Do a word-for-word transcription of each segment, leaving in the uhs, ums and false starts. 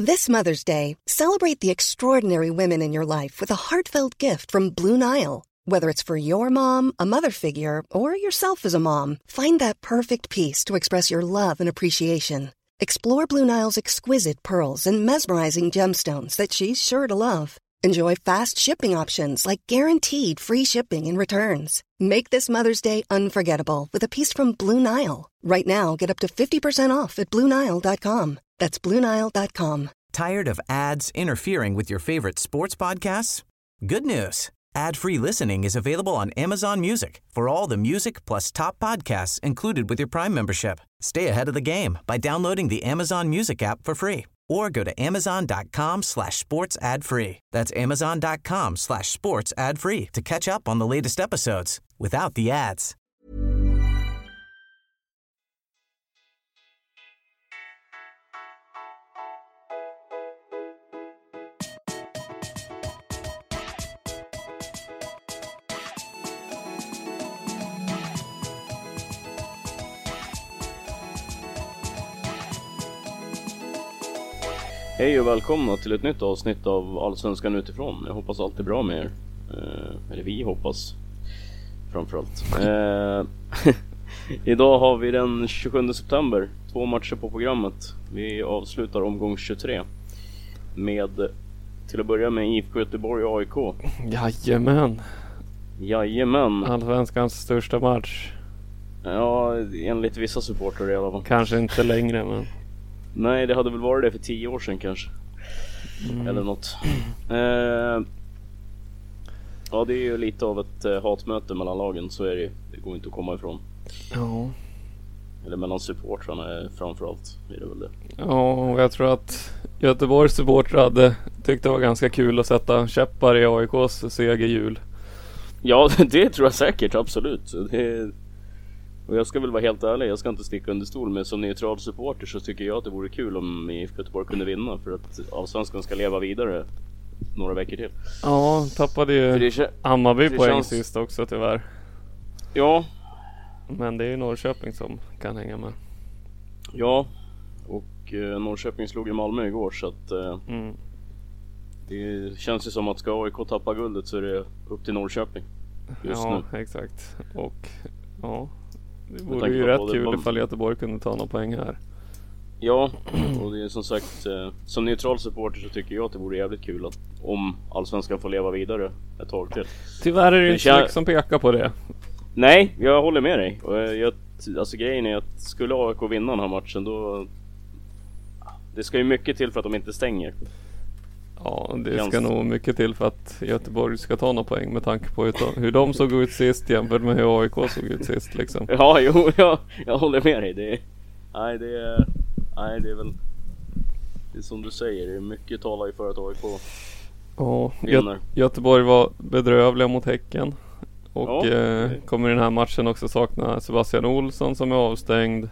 This Mother's Day, celebrate the extraordinary women in your life with a heartfelt gift from Blue Nile. Whether it's for your mom, a mother figure, or yourself as a mom, find that perfect piece to express your love and appreciation. Explore Blue Nile's exquisite pearls and mesmerizing gemstones that she's sure to love. Enjoy fast shipping options like guaranteed free shipping and returns. Make this Mother's Day unforgettable with a piece from Blue Nile. Right now, get up to fifty percent off at blue nile dot com. That's blue nile dot com. Tired of ads interfering with your favorite sports podcasts? Good news. Ad-free listening is available on Amazon Music for all the music plus top podcasts included with your Prime membership. Stay ahead of the game by downloading the Amazon Music app for free or go to amazon.com slash sports ad free. That's amazon.com slash sports ad free to catch up on the latest episodes without the ads. Hej och välkomna till ett nytt avsnitt av Allsvenskan utifrån. Jag hoppas allt är bra med er. Eh, eller vi hoppas framförallt. Eh, idag har vi den tjugosjunde september. Två matcher på programmet. Vi avslutar omgång tjugotre med, till att börja med, I F K Göteborg och A I K. Jajamän. Jajamän. Allsvenskans största match. Ja, enligt vissa supportrar i alla fall. Kanske inte längre, men... Nej, det hade väl varit det för tio år sedan kanske. Mm. Eller något. Eh, ja, det är ju lite av ett eh, hatmöte mellan lagen, så är det. Det går inte att komma ifrån. Ja. Eller mellan supportrarna framförallt, är det väl det. Ja, och jag tror att Göteborgs supportrar hade tyckt det var ganska kul att sätta käppar i A I K:s segerhjul. Ja, det tror jag säkert, absolut. Det, och jag ska väl vara helt ärlig, jag ska inte sticka under stol, men som neutral supporter så tycker jag att det vore kul om I F K Göteborg kunde vinna, för att Allsvenskan ska leva vidare några veckor till. Ja, tappade ju det, Hammarby det poäng känns... sist också tyvärr. Ja. Men det är ju Norrköping som kan hänga med. Ja, och eh, Norrköping slog i Malmö igår, så att eh, mm. det känns ju som att ska A I K tappa guldet så är det upp till Norrköping just ja, nu. exakt. Och ja, det vore ju rätt kul ifall Göteborg kunde ta några poäng här. Ja, och det är som sagt, eh, som neutral supporter så tycker jag att det vore jävligt kul att, om Allsvenskan får leva vidare ett tag till. Tyvärr är det, det inte kän... mycket som pekar på det. Nej, jag håller med dig. Och jag, alltså grejen är att skulle A I K vinna den här matchen, då det ska ju mycket till för att de inte stänger. Ja, det ska Kans... nog mycket till för att Göteborg ska ta några poäng med tanke på hur de såg ut sist jämfört med hur A I K såg ut sist liksom. Ja, jo, jag, jag håller med dig. Det är, nej, det är, nej, det är väl det är som du säger, det är mycket talar ju för att A I K ja, Gö- Göteborg var bedrövliga mot Häcken. Och ja, eh, kommer i den här matchen också sakna Sebastian Olsson som är avstängd.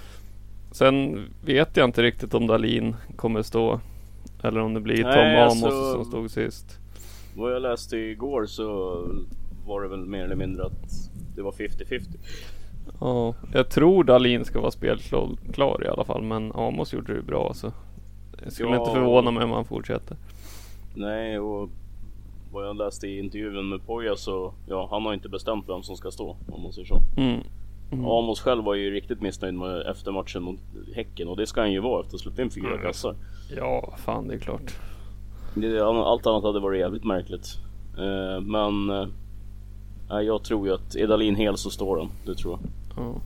Sen vet jag inte riktigt om Dahlin kommer stå, eller om det blir Tom Nej, Amos alltså, som stod sist. Vad jag läste igår så var det väl mer eller mindre att det var femtio femtio. Ja, jag tror Dahlin ska vara spelklar i alla fall, men Amos gjorde det bra så jag skulle ja, inte förvåna mig om han fortsätter. Nej, och vad jag läste i intervjun med Poja så ja, han har inte bestämt vem som ska stå, om man säger så. Mm. Mm. Amos själv var ju riktigt missnöjd med efter matchen mot Häcken, och det ska han ju vara efter att släppa in fyra mm. kassar. Ja, fan det är klart. Det, allt annat hade varit jävligt märkligt. Uh, men uh, jag tror ju att är Dahlin hel så står han, det tror jag. Mm.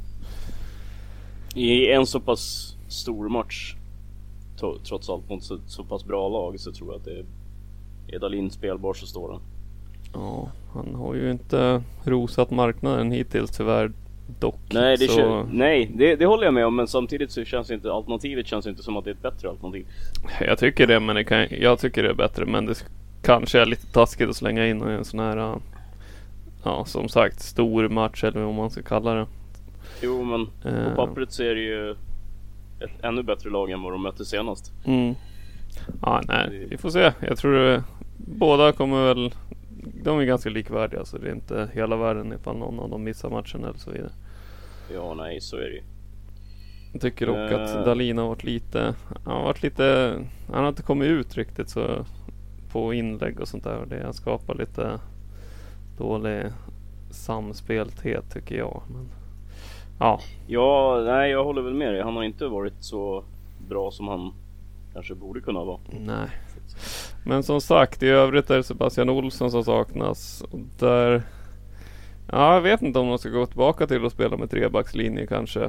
I en så pass stor match to- trots allt mot så, så pass bra lag, så tror jag att det är är Dahlin spelbar så står han. Ja, han har ju inte rosat marknaden hittills tyvärr dock. Nej, det, så... kän- nej det, det håller jag med om, men samtidigt så känns inte alternativet känns inte som att det är ett bättre alternativ. Jag tycker det, men det kan, jag tycker det är bättre, men det kanske är lite taskigt att slänga in en sån här, ja, som sagt, stor match eller vad man ska kalla det. Jo, men på pappret så är det ju ett ännu bättre lag än vad de mötte senast. Mm. Ja, nej, vi får se. Jag tror det, båda kommer väl, de är ganska likvärdiga, så det är inte hela världen ifall någon av dem missar matchen eller så vidare. Ja, nej, så är det ju. Jag tycker dock uh, att Dahlin har varit lite, han har varit lite, han har inte kommit ut riktigt så på inlägg och sånt där. Det har skapat lite dålig samspelthet tycker jag. Men, ja. Ja, nej jag håller väl med dig. Han har inte varit så bra som han kanske borde kunna vara. Nej. Men som sagt, i övrigt är det Sebastian Olsson som saknas. Och där, ja, jag vet inte om de ska gå tillbaka till att spela med trebackslinje kanske.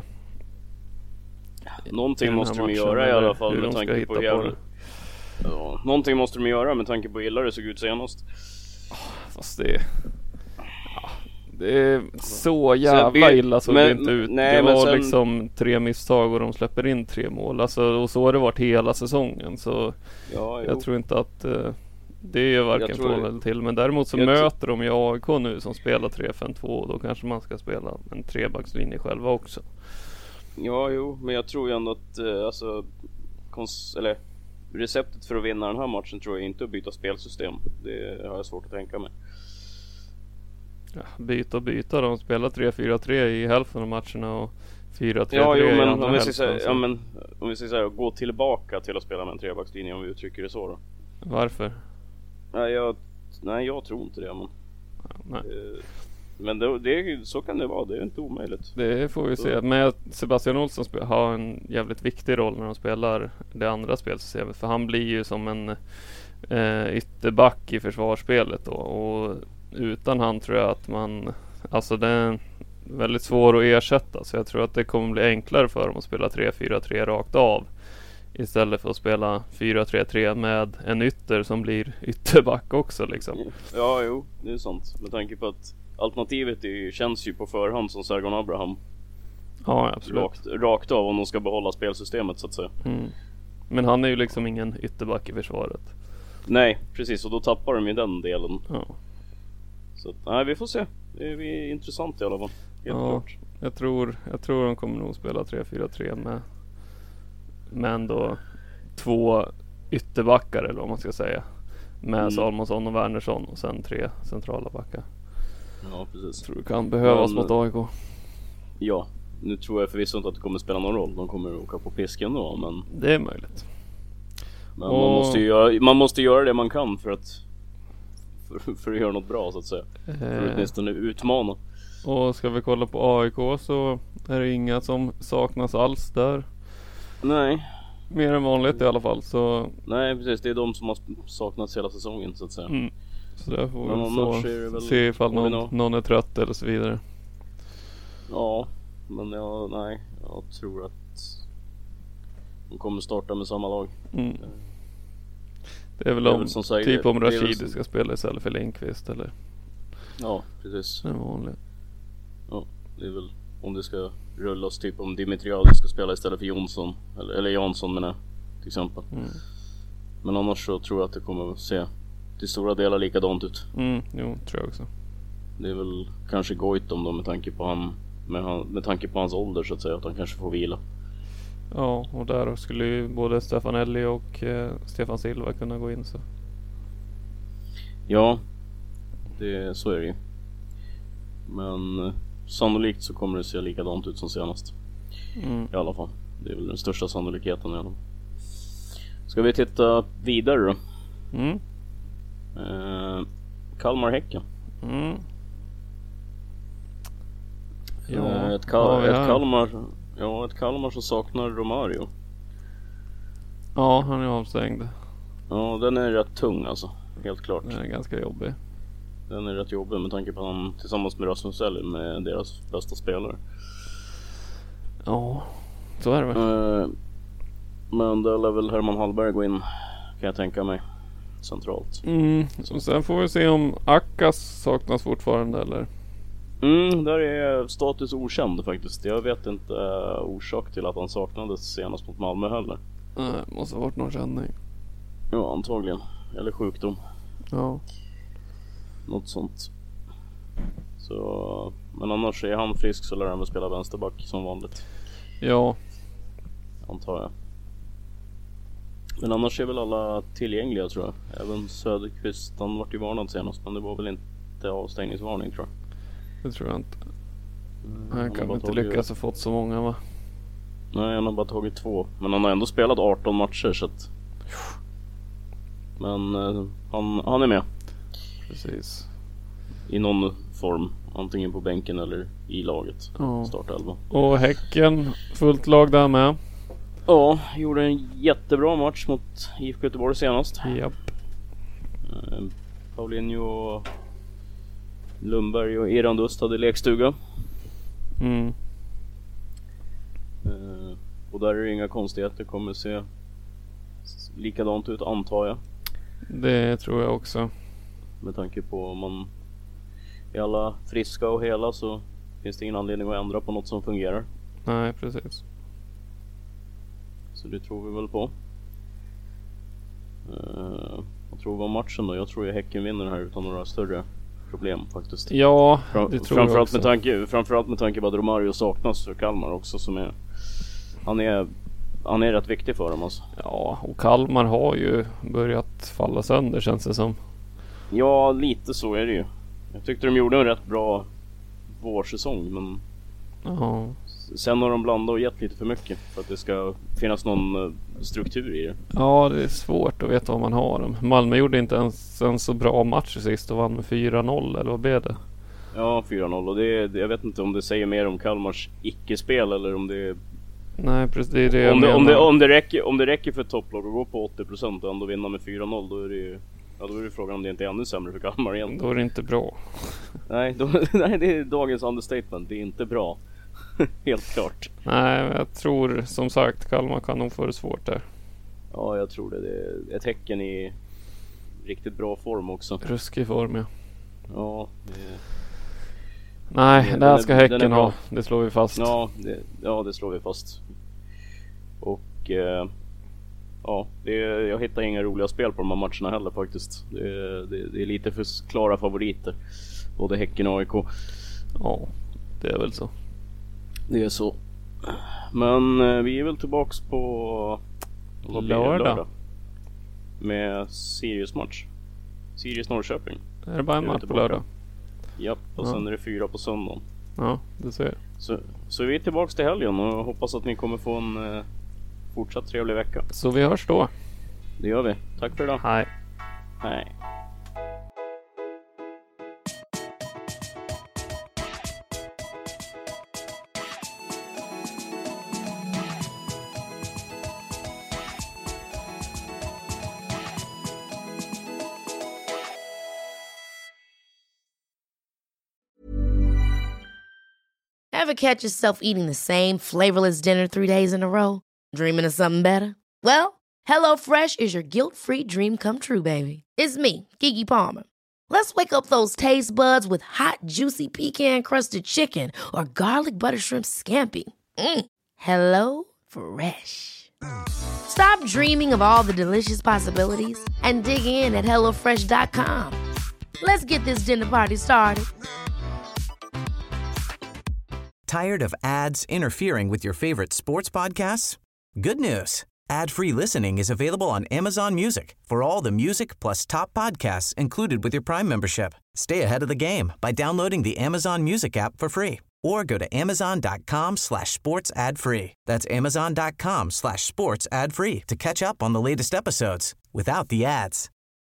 Någonting måste de göra i alla fall med tanke på hur ja, någonting måste de göra med tanke på hur illa det såg ut senast. Fast det ja, det är så jävla sen, illa så men, det inte ut. Nej, det var sen, liksom tre misstag och de släpper in tre mål. Alltså, och så har det varit hela säsongen. Så ja, jag tror inte att uh, det är varken från eller till. Men däremot så möter de ju A I K nu som spelar tre fem två och då kanske man ska spela en trebackslinje själva också. Ja, jo, men jag tror ju ändå att eh, alltså, kons- eller, receptet för att vinna den här matchen tror jag inte att byta spelsystem. Det har jag svårt att tänka mig. Ja, byta och byta. De spelar tre fyra tre i hälften av matcherna och fyra tre tre ja, jo, i men, andra om vi hälften. Säga, ja, men om vi säger så här, gå tillbaka till att spela med en trebackslinje om vi uttrycker det så då. Varför? Nej, jag, nej, jag tror inte det. Men, ja, nej. Eh, Men det, det, så kan det vara, det är inte omöjligt. Det får vi se. Men Sebastian Olsson sp- har en jävligt viktig roll när de spelar det andra spelsystemet. För han blir ju som en eh, ytterback i försvarsspelet då. Och utan han tror jag att man, alltså det är väldigt svår att ersätta. Så jag tror att det kommer bli enklare för dem att spela tre fyra tre rakt av. Istället för att spela fyra tre tre med en ytter som blir ytterback också liksom. Ja, jo, det är sant. Med tanke på att alternativet är, känns ju på förhand som Sergon Abraham. Ja, absolut. Rakt, rakt av om de ska behålla spelsystemet så att säga. Mm. Men han är ju liksom ingen ytterback i försvaret. Nej, precis. Och då tappar de ju den delen. Ja. Så att, nej, vi får se. Det är intressant i alla fall. Helt ja, klart. Jag tror, jag tror de kommer nog spela tre fyra tre med. Men då två ytterbackar eller vad man ska säga. Med mm. Salmonsson och Wernersson och sen tre centrala backar. Ja, precis. Jag tror det kan behövas men, mot A I K. Ja, nu tror jag förvisso inte att det kommer spela någon roll. De kommer åka på pisken då, men det är möjligt. Men och... man, måste ju göra, man måste göra det man kan för att för, för att göra något bra så att säga. Eh... För att åtminstone utmana. Och ska vi kolla på A I K så är det inga som saknas alls där. Nej. Mer än vanligt i alla fall. Så... Nej, precis. Det är de som har saknats hela säsongen så att säga. Mm. Så där får vi så väl se ifall någon, någon är trött eller så vidare. Ja, men jag, nej, jag tror att de kommer starta med samma lag. Mm. Det är väl, det är om, väl som säger, typ om Rashid som... ska spela istället för Lindqvist eller? Ja, precis. Det är vanligt. Ja, det är väl om det ska rullas typ om Dimitriadi ska spela istället för Jonsson eller, eller Jansson menar till exempel. Mm. Men annars så tror jag att det kommer att se till stora delar likadant ut. Mm, jo, tror jag också. Det är väl kanske Goitom då med tanke på han med, han, med tanke på hans ålder så att säga att han kanske får vila. Ja, och där skulle ju både Stefanelli och eh, Stefan Silva kunna gå in så. Ja, det, så är det ju. Men eh, sannolikt så kommer det se likadant ut som senast. Mm. I alla fall. Det är väl den största sannolikheten i alla fall. Ska vi titta vidare då? Mm. Eh, Kalmar-Häcken. Mm. Ja, eh, ett, Kal- ja, ett Kalmar Ja, ett Kalmar som saknar Romario. Ja, han är avstängd. Ja, den är rätt tung alltså. Helt klart. Den är ganska jobbig. Den är rätt jobbig med tanke på att han tillsammans med Rasmus Elg med deras bästa spelare. Ja, så är det väl. Eh, men där lär väl Herman Hallberg gå in, kan jag tänka mig, centralt. Mm, och sen får vi se om Akkas saknas fortfarande eller? Mm, där är status okänd faktiskt. Jag vet inte uh, orsak till att han saknades senast mot Malmö heller. Nej, måste ha varit någon känning. Ja, antagligen. Eller sjukdom. Ja. Något sånt. Så, men annars är han frisk så lär han väl spela vänsterback som vanligt. Ja. Antar jag. Men annars är väl alla tillgängliga tror jag. Även Söderqvist, han vart ju varnad senast. Men det var väl inte avstängningsvarning tror jag. Det tror jag inte. Mm, han kan inte lyckas ha fått så många va? Nej, han har bara tagit två. Men han har ändå spelat arton matcher så att... Men uh, han, han är med. Precis. I någon form. Antingen på bänken eller i laget. Ja. Startelva. Och Häcken, fullt lag där med. Ja, gjorde en jättebra match mot I F K Göteborg senast. Japp. Uh, Paulinho, Lundberg och Erandust hade lekstuga. Mm. Uh, och där är det inga konstigheter. Kommer se likadant ut, antar jag. Det tror jag också. Med tanke på om man är alla friska och hela, så finns det ingen anledning att ändra på något som fungerar. Nej, precis. Så det tror vi väl på. Uh, jag tror vad matchen då. Jag tror ju Häcken vinner här utan några större problem faktiskt. Ja, det Fram, tror framförallt jag också. Med tanke, framförallt med tanke på att Romario saknas för Kalmar också, som är han är han är rätt viktig för dem alltså. Ja, och Kalmar har ju börjat falla sönder, känns det som. Ja, lite så är det ju. Jag tyckte de gjorde en rätt bra vårsäsong, men Ja. sen har de blandat och gett lite för mycket för att det ska finnas någon struktur i det. Ja, det är svårt att veta vad man har. Malmö gjorde inte ens en så bra match sist och vann med fyra noll, eller vad blev det? Ja, fyra noll, och det, det, jag vet inte om det säger mer om Kalmars icke-spel eller om det... Nej, precis, det är det jag Om det, menar. om, det, om, det räcker, om det räcker för ett topplag att gå på åttio procent och ändå vinna med fyra noll, då är det ju... Ja, då är det frågan om det inte är ännu sämre för Kalmar igen. Då är det inte bra. Nej, då, nej, det är dagens understatement. Det är inte bra. Helt klart. Nej, men jag tror som sagt Kalmar kan nog få det svårt där. Ja, jag tror det. Det är ett Häcken i riktigt bra form också. Ruskig form, ja. Ja, det... Nej, Den det här är- ska den är Häcken bra. ha. Det slår vi fast. Ja, det, ja, det slår vi fast. Och eh, ja, det, jag hittar inga roliga spel på de här matcherna heller faktiskt. Det, det, det är lite för klara favoriter. Både Häcken och A I K. Ja, det är väl så. Det är så. Men eh, vi är väl tillbaks på vad blir det? Lördag. Med Sirius match. Sirius Norrköping. Är det bara en Det är match på tillbaka. lördag? Japp, och Ja. sen är det fyra på söndagen. Ja, det ser jag. Så, så vi är tillbaks till helgen och hoppas att ni kommer få en eh, fortsatt trevlig vecka. Så vi hörs då. Det gör vi. Tack för idag. Hej. Hej. Ever catch yourself eating the same flavorless dinner three days in a row? Dreaming of something better? Well, HelloFresh is your guilt-free dream come true, baby. It's me, Keke Palmer. Let's wake up those taste buds with hot, juicy pecan-crusted chicken or garlic butter shrimp scampi. Mm. Hello Fresh. Stop dreaming of all the delicious possibilities and dig in at hello fresh dot com. Let's get this dinner party started. Tired of ads interfering with your favorite sports podcasts? Good news. Ad-free listening is available on Amazon Music for all the music plus top podcasts included with your Prime membership. Stay ahead of the game by downloading the Amazon Music app for free or go to amazon.com slash sports ad free. That's amazon.com slash sports ad free to catch up on the latest episodes without the ads.